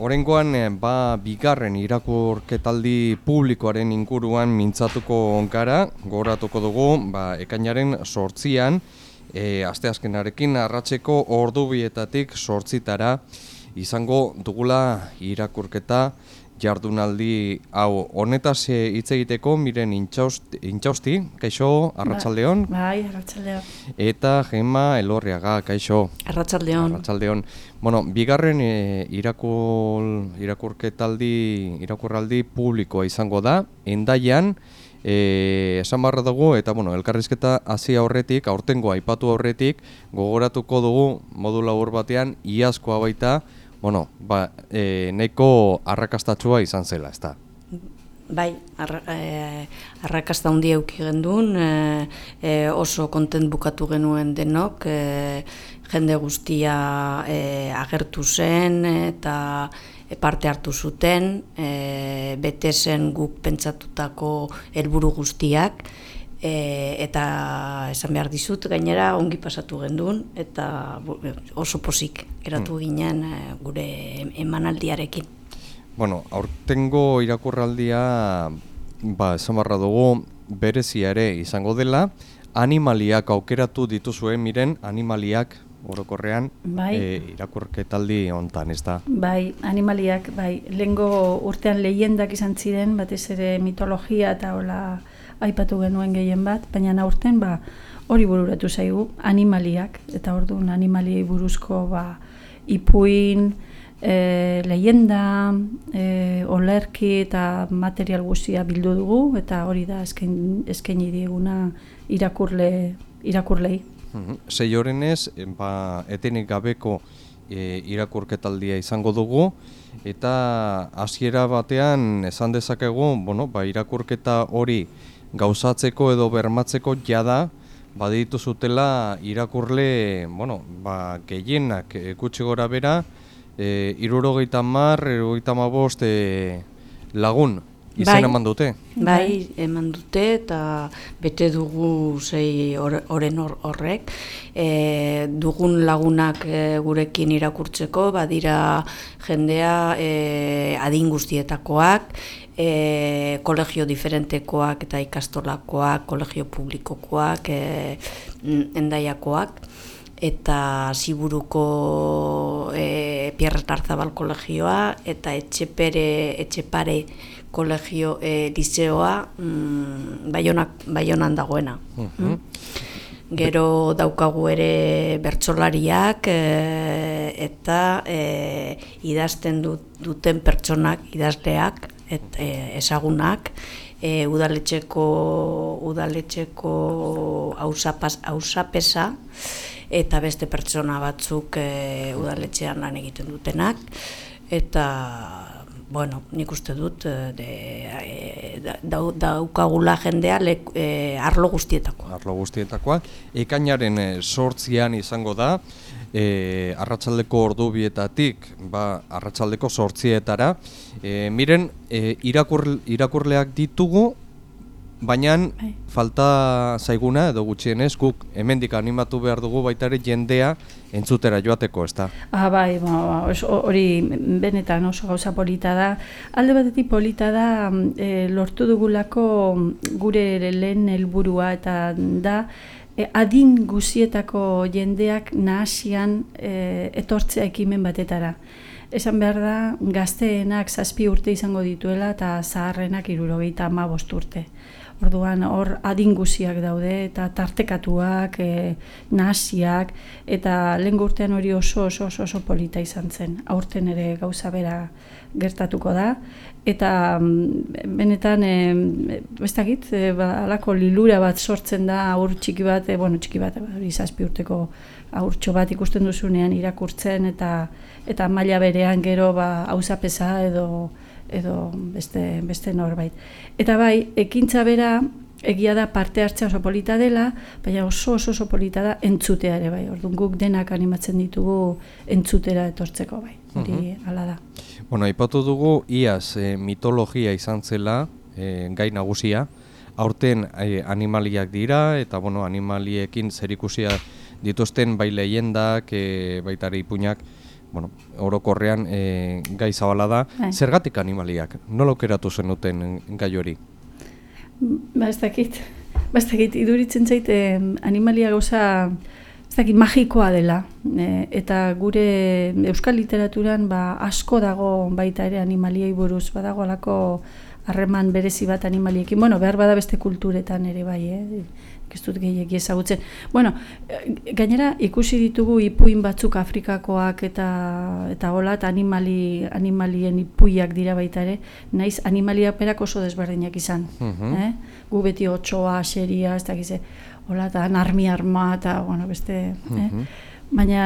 Oraingoan bigarren irakurketaldi publikoaren inguruan mintzatuko gara, gogoratuko dugu, ekainaren 8an, asteazkenarekin arratseko ordubietatik 8 izango dugula irakurketa jardunaldi hau. Honetaz hitz egiteko Miren Intxausti, kaixo, arratsaldeon. Bai, arratsaldeon. Eta Gemma Elorriaga, kaixo. Arratsaldeon. Arratsaldeon. Bueno, bigarren irakurraldi publikoa izango da, Hendaian, esan barra dugu, eta elkarrizketa hasi aurretik, aurtengo aipatu aurretik, gogoratuko dugu modu labur batean, iazkoa baita, nahiko arrakastatsua izan zela, ezta? Bai, arrakasta handia eduki gendun, oso kontent bukatu genuen denok, jende guztia agertu zen eta parte hartu zuten, bete zen guk pentsatutako helburu guztiak, eta esan behar dizut, gainera ongi pasatu gendun, eta oso pozik geratu ginen gure emanaldiarekin. Bueno, aurtengo irakurraldia, esan barra dugu, berezia ere izango dela, animaliak aukeratu dituzuen, Miren, animaliak orokorrean irakurketaldi hontan, ez da? Bai, animaliak, bai. Lehengo urtean leyendak izan ziren, batez ere mitologia eta hola aipatu genuen gehien bat, baina aurten hori bururatu zaigu, animaliak, eta orduan animaliei buruzko ipuin, leyenda, olerki eta material guztia bildu dugu, eta hori da eskaini dieguna irakurlei. 6 orenez, etenik gabeko irakurketaldia izango dugu, eta hasiera batean esan dezakegu, irakurketa hori gauzatzeko edo bermatzeko jada, baditu zutela irakurle, gehienak gutxi gora bera, 70-75 lagun izan eman dute. Bai, eman dute eta bete dugu 6 oren horrek. Dugun lagunak gurekin irakurtzeko, badira jendea adin guztietakoak, kolegio diferentekoak eta ikastolakoak, kolegio publikokoak, Hendaiakoak, eta Ziburuko Pierre Tarzabal kolegioa eta Etxepare kolegio lizeoa Baionan dagoena. Gero daukagu ere bertsolariak eta idazten duten pertsonak, idazleak, ezagunak, udaletxeko hausapesa eta beste pertsona batzuk udaletxean lan egiten dutenak, eta nik uste dut daukagula jendea arlo guztietakoa. Arlo guztietakoa. Ekainaren 8an izango da, arratsaldeko ordubietatik, arratsaldeko 8etara. Miren, irakurleak ditugu, baina falta zaiguna, edo gutxienez, guk hemendik animatu behar dugu baita ere jendea entzutera joateko, ez da? Bai, hori benetan oso gauza polita da. Alde batetik polita da, lortu dugulako gure lehen helburua eta da, adin guzietako jendeak nahasian etortzea ekimen batetara. Esan behar da, gazteenak 7 urte izango dituela eta zaharrenak 75 urte. Orduan hor adin guziak daude eta tartekatuak, nahasiak, eta lehen urtean hori oso polita izan zen. Aurten ere gauza bera gertatuko da, eta benetan, ez dakit, halako lilura bat sortzen da aur txiki bat, 7 urteko aurtxo bat ikusten duzunean irakurtzen, eta maila berean gero hausapesa edo beste norbait. Eta bai, ekintza bera, egia da parte hartzea oso polita dela, baina oso polita da entzutea ere bai. Orduan guk denak animatzen ditugu entzutera etortzeko bai. Hori hala da. Aipatu dugu iaz mitologia izan zela gai nagusia. Aurten animaliak dira eta animaliekin zerikusia dituzten bai leyendak, baita ere ipuinak bueno, orokorrean gai zabala da. Zergatik animaliak? Nola aukeratu zenuten gai hori? Ez dakit, iduritzen zait animalia gauza ez dakit magikoa dela, eta gure euskal literaturan asko dago baita ere animaliei buruz, badago alako harreman berezi bat animaliekin, behar bada beste kulturetan ere bai, ez dut gehiegi ezagutzen. Gainera ikusi ditugu ipuin batzuk Afrikakoak eta hola, eta animalien ipuiak dira baita ere, naiz animaliak berak oso desberdinak izan. Gu beti otsoa, xeria, ez dakize, hola, eta arma, eta, beste, baina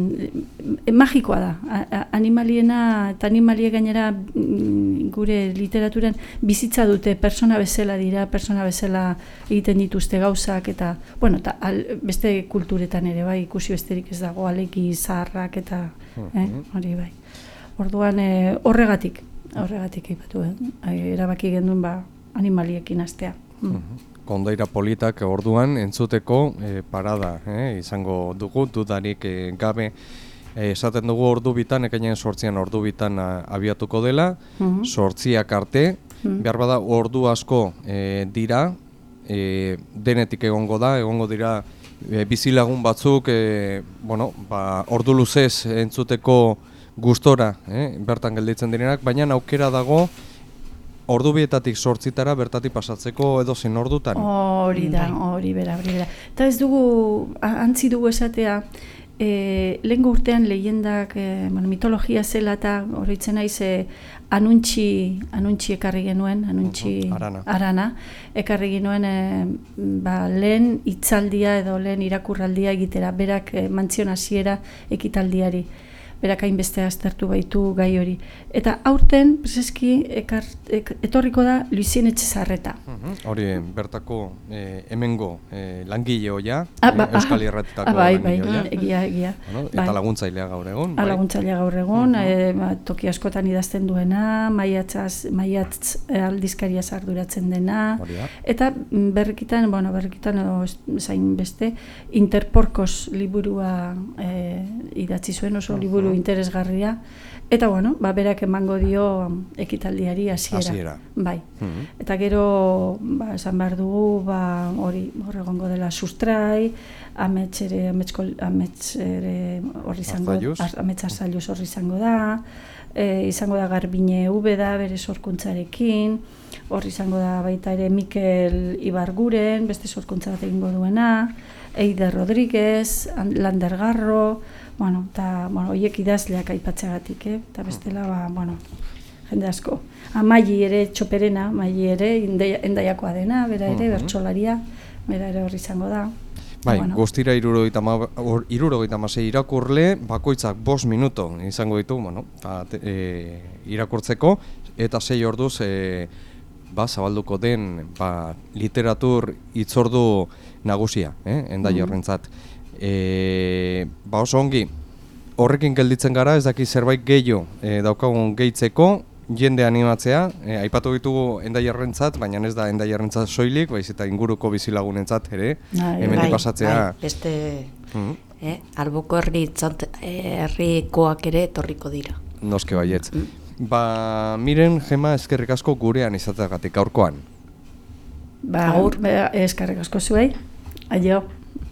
magikoa da. Animaliena eta animalia gainera gure literaturan bizitza dute, persona bezala dira, persona bezala egiten dituzte gauzak, eta beste kulturetan ere bai, ikusi besterik ez dago, aleki zaharrak eta hori bai. Orduan horregatik aipatu, erabaki genduen animaliekin hastea. Kondaira politak orduan entzuteko parada izango dugu, dudarik gabe. Esaten dugu ordu bitan, ekainaren 8an ordu bitan abiatuko dela, 8ak arte, behar bada ordu asko dira, denetik egongo dira bizilagun batzuk, ordu luzez entzuteko gustora, bertan gelditzen direnak, baina aukera dago ordu bietatik 8tara bertatik pasatzeko edo zen ordutan. Hori bera. Eta ez dugu, antzi dugu esatea, lehengo urtean lehendak, mitologia zela eta horretzen naiz anuntxi ekarri genuen, arana, ekarri genuen lehen hitzaldia edo lehen irakurraldia egitera, berak mantzion hasiera ekitaldiari. Berak hainbeste aztertu baitu gai hori. Eta aurten, prezeski, etorriko da Luizien Etxezarreta. Hori bertako hemengo langile hoia, Euskal Irratitako langile hoia. Egia. Eta laguntzailea gaur egun. Laguntzailea gaur egun, toki askotan idazten duena, maiatz aldizkaria arduratzen dena. Eta berrikitan zain beste, Interporkos liburua idatzi zuen, oso liburu interesgarria, eta berak emango dio ekitaldiari hasiera. Bai. Eta gero, esan behar dugu, hor egongo dela sustrai, amets Arzalluz horri izango da, izango da Garbine Ubeda, bere sorkuntzarekin, hor izango da baita ere Mikel Ibarguren, beste sorkuntza bat egingo duena, Eider Rodríguez, Lander Garro, eta horiek idazleak aipatzeagatik, eta bestela, jende asko. Maili ere Txoperena, Maili ere Endaiakoa dena, bera ere, bertsolaria, bera ere horri izango da. Bai, guztira 76 irakurle, bakoitzak 5 minuto izango ditu, irakurtzeko, eta 6 orduz zabalduko den literatur hitzordu nagusia, Endaiarrentzat. Oso ongi, horrekin gelditzen gara, ez daki zerbait gehiago daukagun gehitzeko, jende animatzea, aipatu ditugu Endaiarrentzat, baina ez da Endaiarrentzat soilik, baiz eta inguruko bizilagunentzat ere, hemendik pasatzea. Beste alboko herrikoak ere etorriko dira. Noske baietz. Miren, Gema, eskerrik asko gurean izateagatik gaurkoan. Eskerrik asko zuei. Aio.